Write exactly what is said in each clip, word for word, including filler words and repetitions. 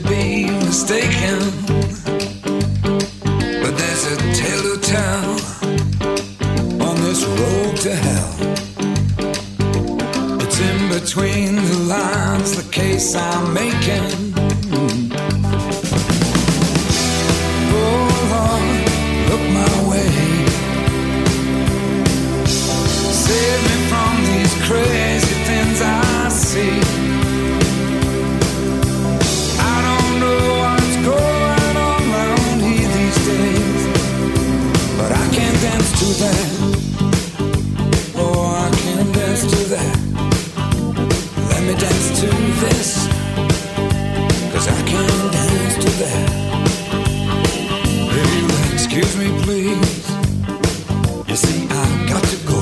be mistaken, but there's a tale to tell on this road to hell. It's in between the lines, the case I'm making. Oh Lord, look my way. Save me from these crazy things I see. I don't know what's going on around here these days, but I can't dance to that. Oh, I can't dance to that. Let me dance to this, 'cause I can't dance to that. Will you excuse me, please? You see, I've got to go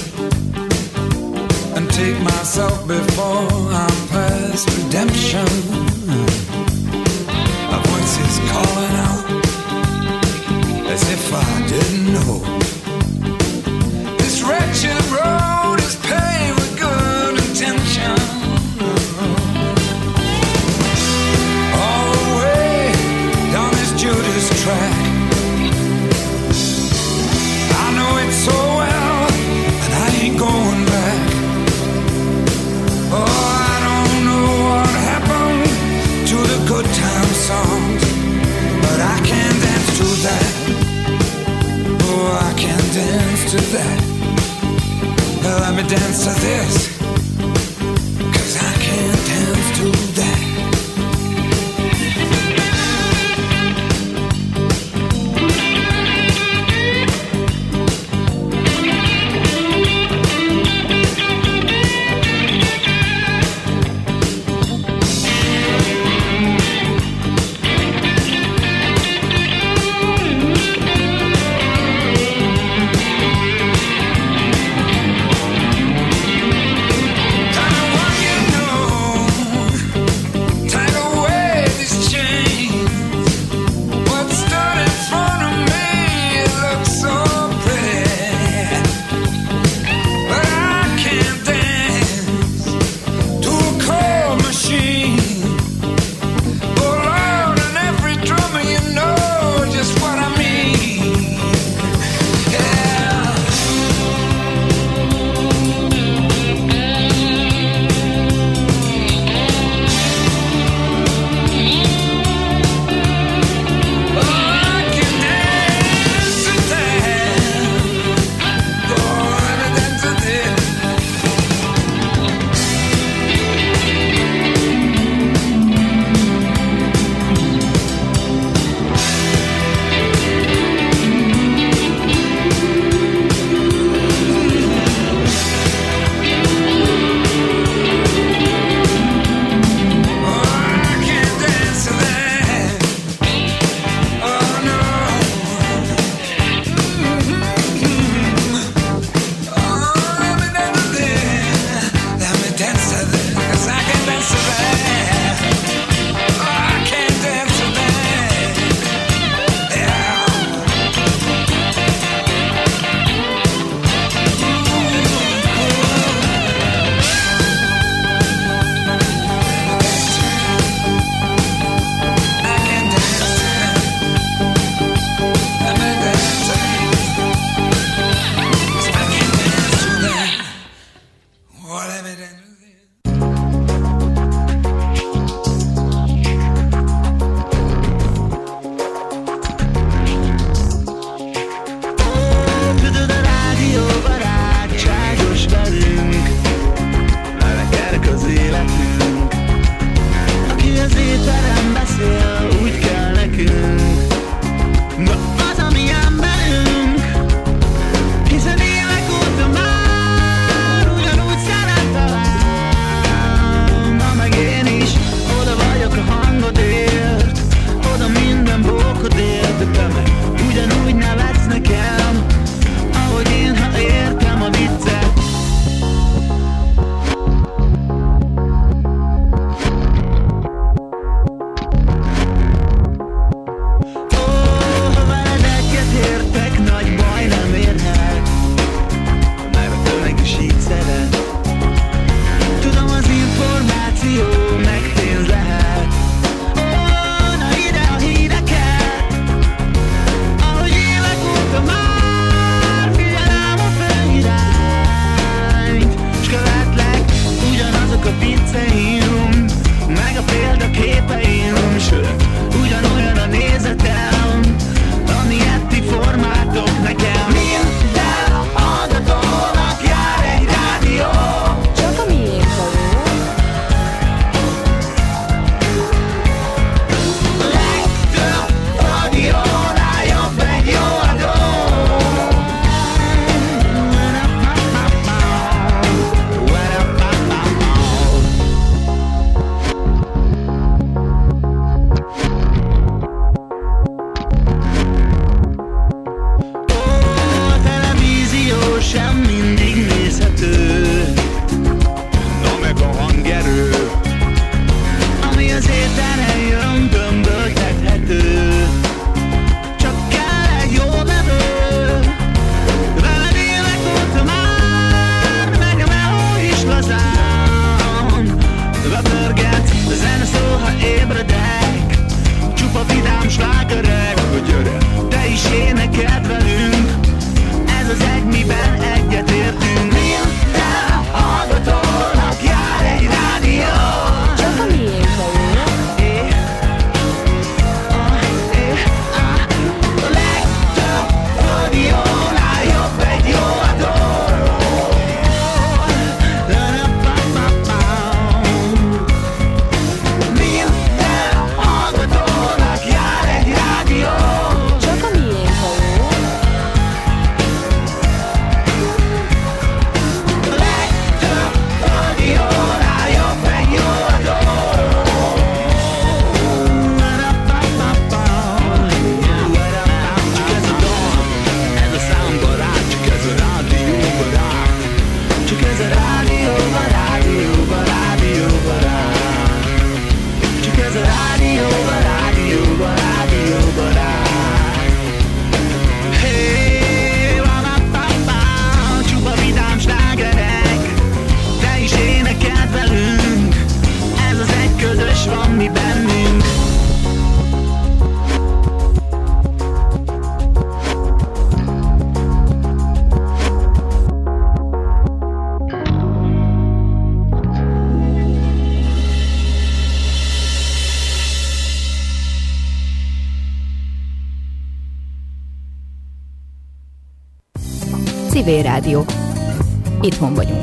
and take myself before I'm past redemption. A voice is calling out as if I didn't know. This wretched road is paved with good intention. All the way down this Judas track, I know it so well, and I ain't going back. Oh, I don't know what happened to the good time songs, but I can't dance to that. Oh, I can't dance to that. Let me dance to this, 'cause I can't dance to that. Civil Rádió. Itthon vagyunk.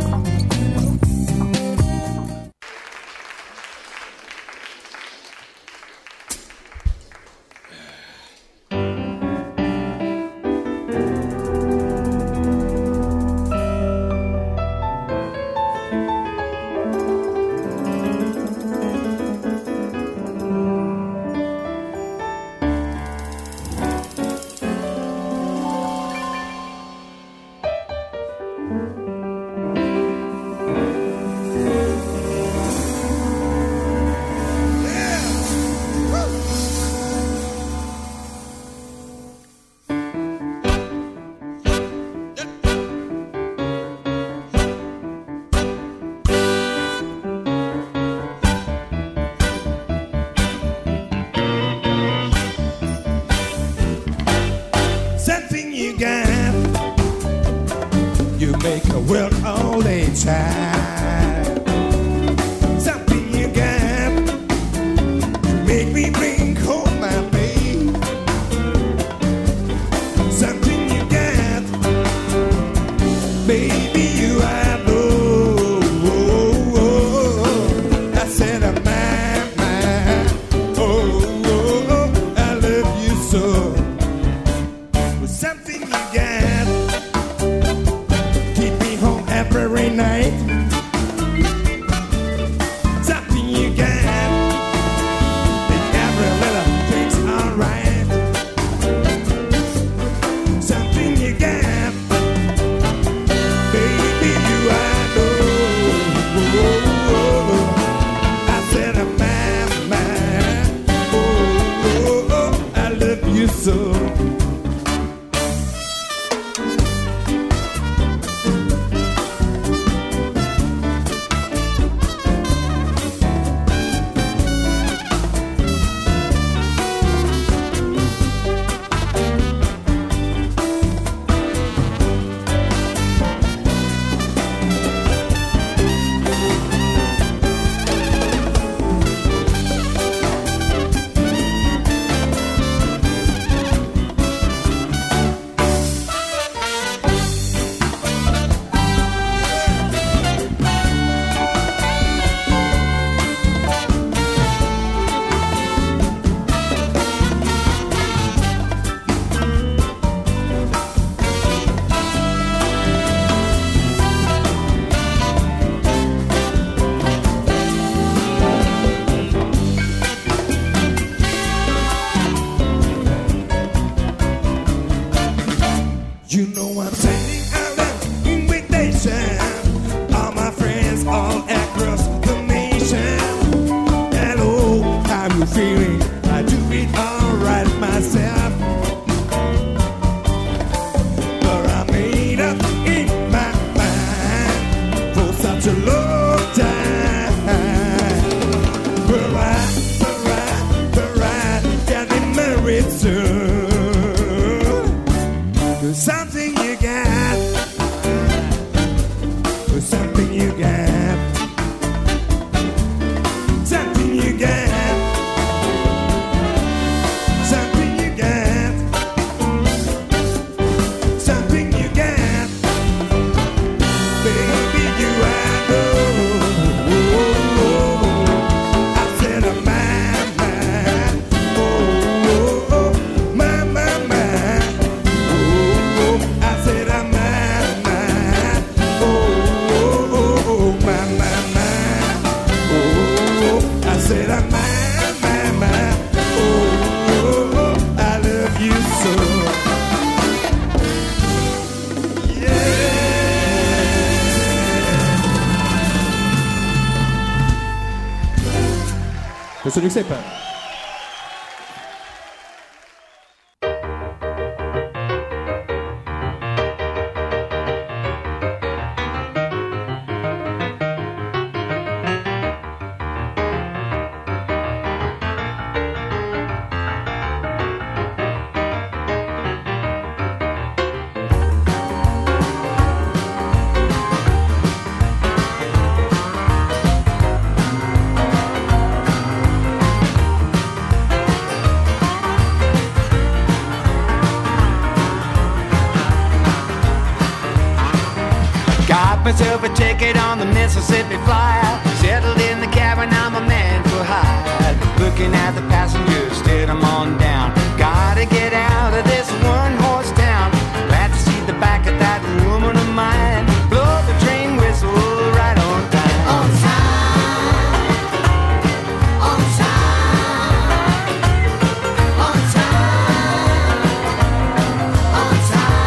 Köszönjük szépen! myself a ticket on the Mississippi Flyer. Settled in the cabin, I'm a man for hire. Looking at the passengers, steered them on down. Gotta get out of this one-horse town. Glad to see the back of that woman of mine. Blow the train whistle right on time. On time. On time. On time. On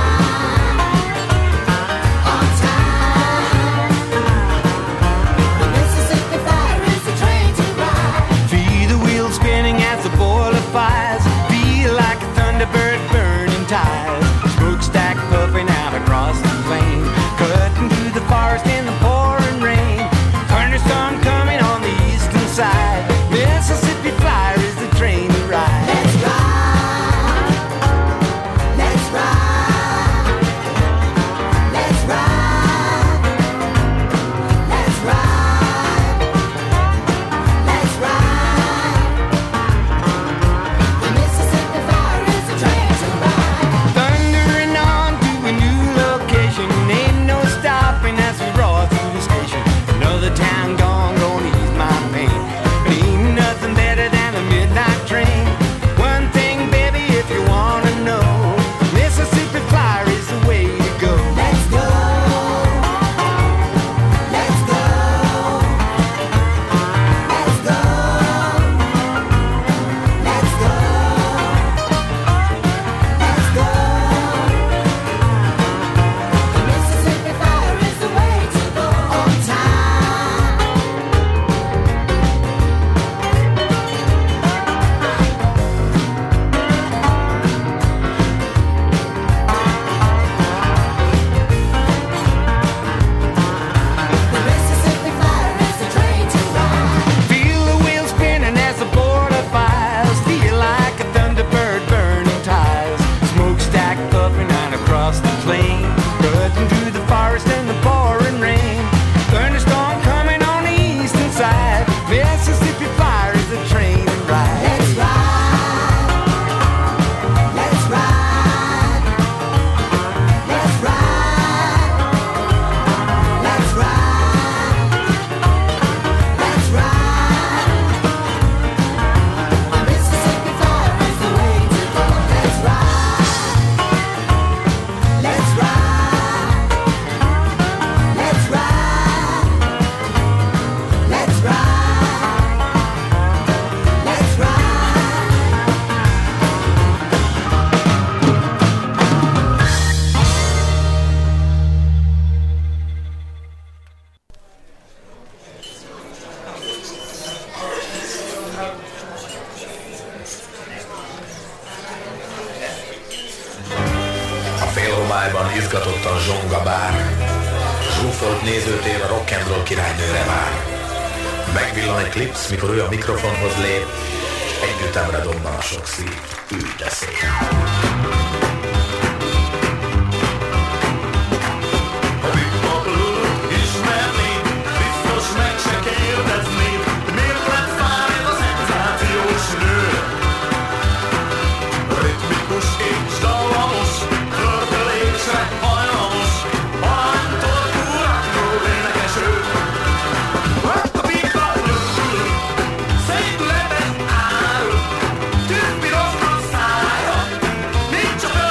time. On time. The Mississippi Fire is the train to ride. Feel the wheels spinning as the boiler fires. Feel like a thunderbird burning tires. Smokestack puffing out across the plain. Cutting through the forest in the pouring rain. Thunderstorm coming on the eastern side. Mississippi Flyer is the train to ride. Let's ride. Let's ride. Let's ride. Let's ride. Let's ride. The Mississippi Fire is the train to ride. Thundering on to a new location. Ain't no stopping as we roar through the station. Another town gone, gonna ease my pain. But ain't nothing better than a midnight train. One thing, baby, if you wanna know, Mississippi Flyer is the way to go. Let's go. Let's go. Let's go. Let's go. Let's go. The Mississippi Fire is the way to go. On time. The Mississippi Fire is the train to ride. Feel the wheels spinning as the border fires. Feel like a thunderbird burning tires. Smokestack puffing out across the plain. Cutting through the forest and the pouring rain. Thunderstorm coming on the eastern side. Mississippi Fire is the train to ride. Let's ride. Let's ride. Let's ride. Let's ride. Let's ride. The Mississippi Fire is the way to go. Let's ride. Let's ride. Let's ride. Let's ride. Let's ride. A félhomályban izgatottan zsong a bár. Zsúfolt nézőtér a rock'n'roll királynőre vár. Megvillan egy klipsz, mikor ő a mikrofonhoz lép, s egy ütemre dobban a sok szív, ülj de szép. Szép letes árul, tűzpiros a szája, nincs a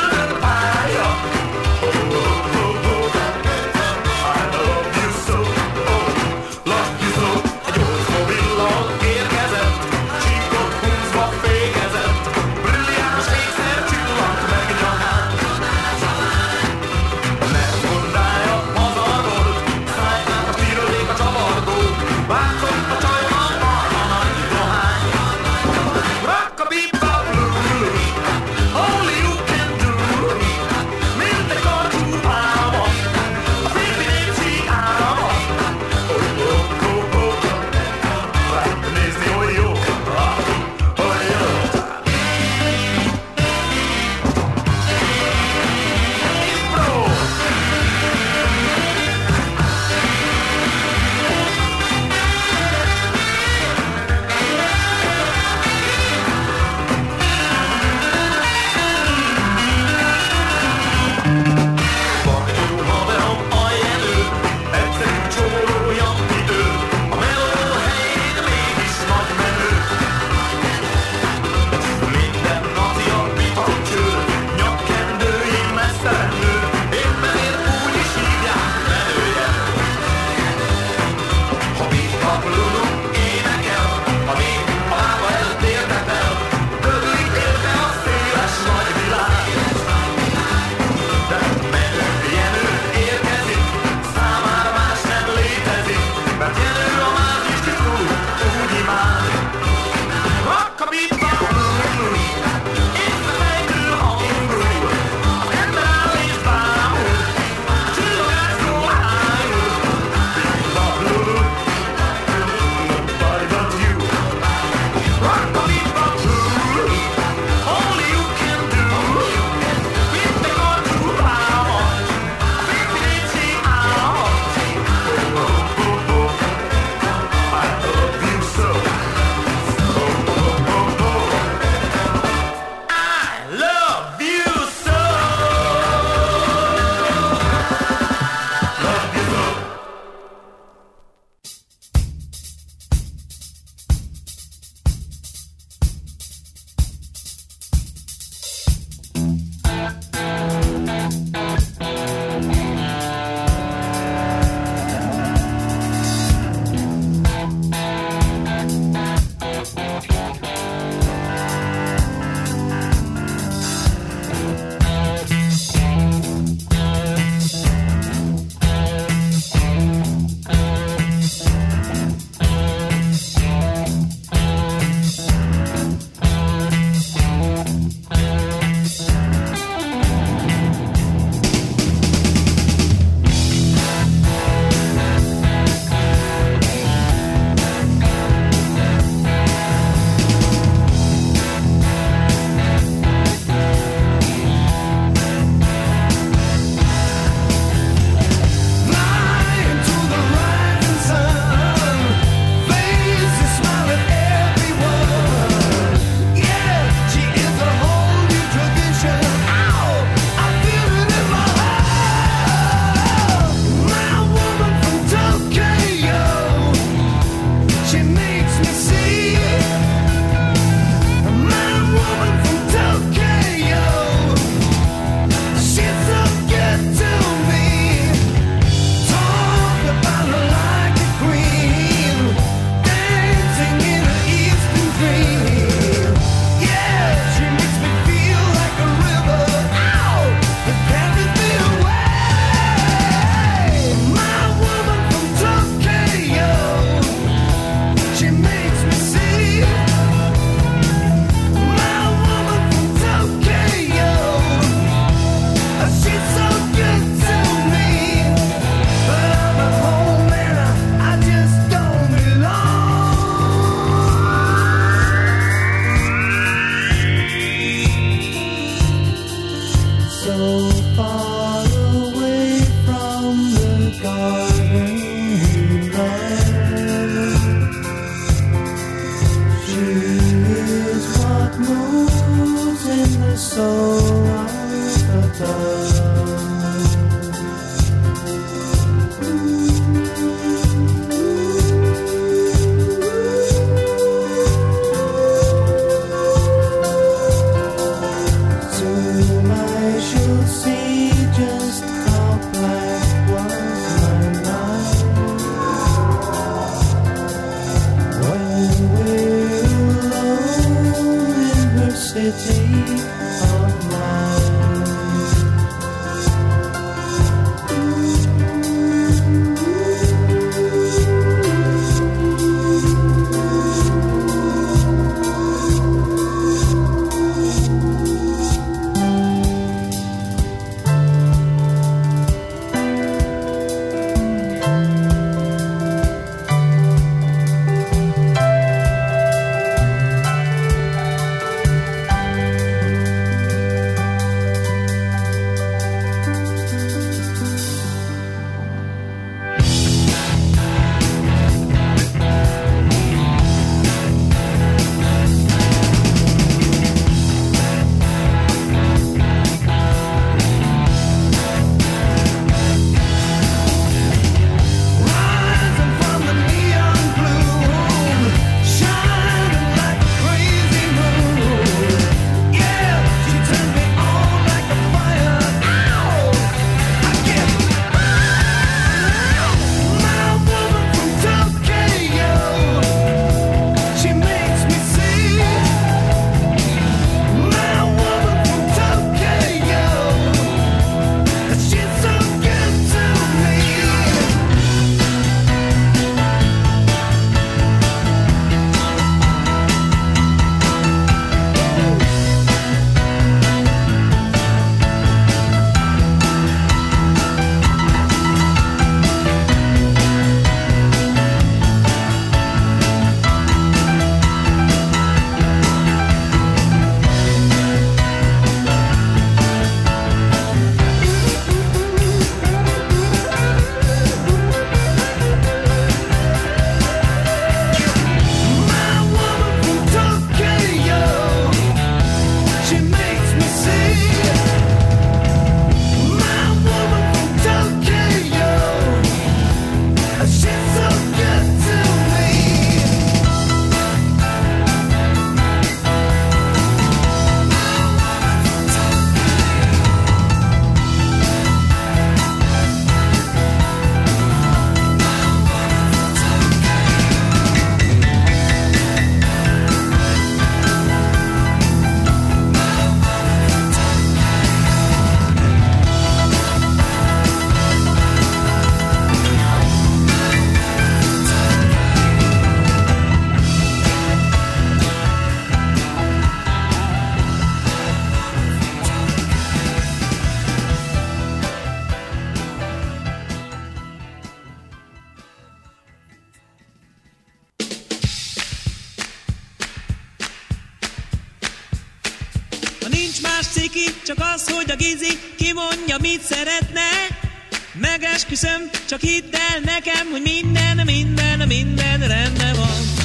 Csak az, hogy a Gizi kimondja, mit szeretne. Megesküszöm, csak hidd el nekem, hogy minden, minden, minden rendben van.